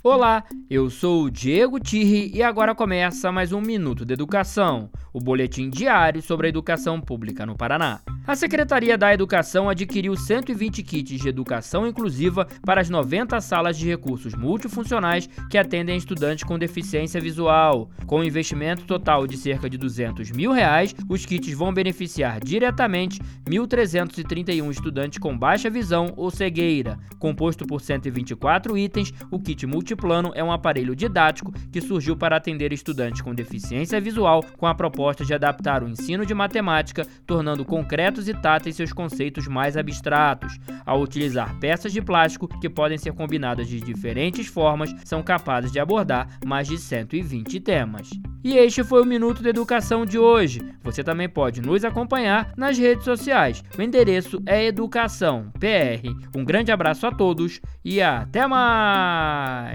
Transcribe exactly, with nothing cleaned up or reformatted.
Olá, eu sou o Diego Tirri e agora começa mais um Minuto de Educação, o boletim diário sobre a educação pública no Paraná. A Secretaria da Educação adquiriu cento e vinte kits de educação inclusiva para as noventa salas de recursos multifuncionais que atendem estudantes com deficiência visual. Com um investimento total de cerca de duzentos mil reais, os kits vão beneficiar diretamente mil trezentos e trinta e um estudantes com baixa visão ou cegueira. Composto por cento e vinte e quatro itens, o kit multiplano é um aparelho didático que surgiu para atender estudantes com deficiência visual com a proposta de adaptar o ensino de matemática, tornando concretos e táteis seus conceitos mais abstratos. Ao utilizar peças de plástico que podem ser combinadas de diferentes formas, são capazes de abordar mais de cento e vinte temas. E este foi o Minuto de Educação de hoje. Você também pode nos acompanhar nas redes sociais. O endereço é Educação P R. Um grande abraço a todos e até mais!